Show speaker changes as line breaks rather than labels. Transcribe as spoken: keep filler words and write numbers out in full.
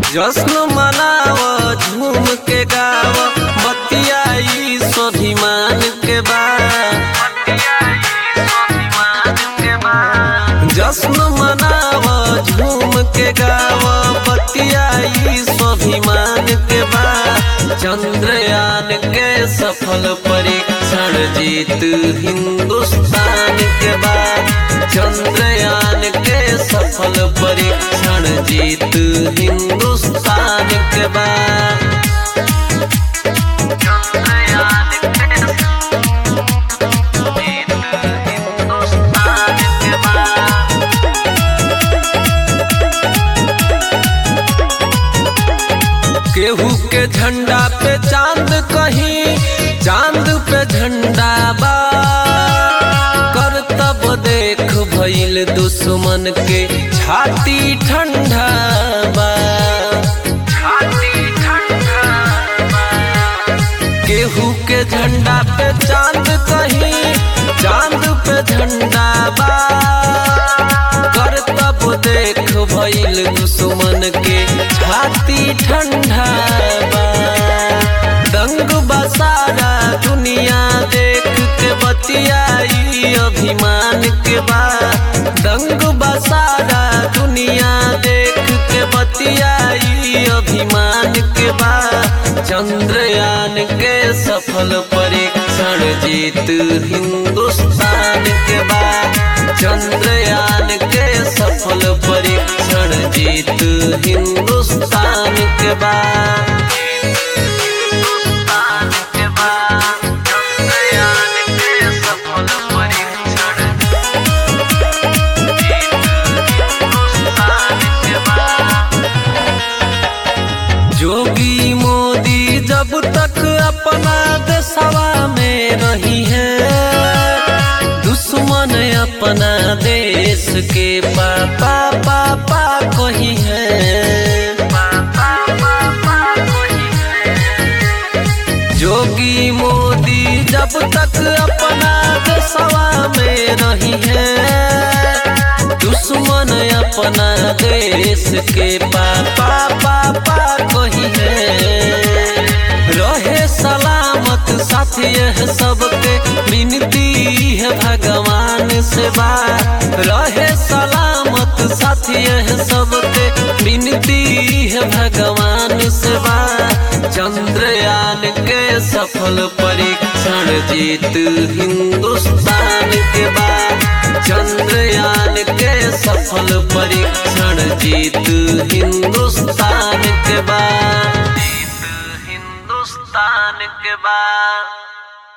जश्न मनाव झूम के गाव बतियाई स्वाभिमान के बाद। जश्न मनाव झूम के गाव बतियाई स्वाभिमान के बाद। चंद्रयान के सफल परीक्षण जीत हिंदुस्तान के बाद। चंद्रयान के सफल परीक्षण जीत हिंदुस्तान के बाद। केहू के झंडा पे चांद कहीं चांद पे झंडा बा। करतब देख भइल दुश्मन के छाती ठंडा बा। केहू के झंडा पे चांद कहीं चांद पे झंडा बा। करतब देख भइल दुश्मन के छाती ठंडा बा। दंग बसारा दुनिया देख के बतियाई अभिमान के बाद। दंग बसारा दुनिया देख के बतियाई अभिमान के बाद। चंद्रयान के सफल परीक्षण जीत हिंदुस्तान के बाद। चंद्रयान के सफल परीक्षण जीत हिंदुस्तान के बाद। जोगी मोदी जब तक अपना देशवा में रही है, दुश्मन अपना देश के पापा पापा कही है। जोगी मोदी जब तक अपना देशवा में रही है, दुश्मन अपना देश के पापा पापा कही है। रहे सलामत साथी है सबके विनती है भगवान से बात। रहे सलामत साथी है सबके विनती है भगवान से बात। चंद्रयान के सफल परीक्षण जीत हिंदुस्तान के बाद। चंद्रयान के सफल परीक्षण जीत हिंदुस्तान के बाद। जीत हिंदुस्तान के बाद।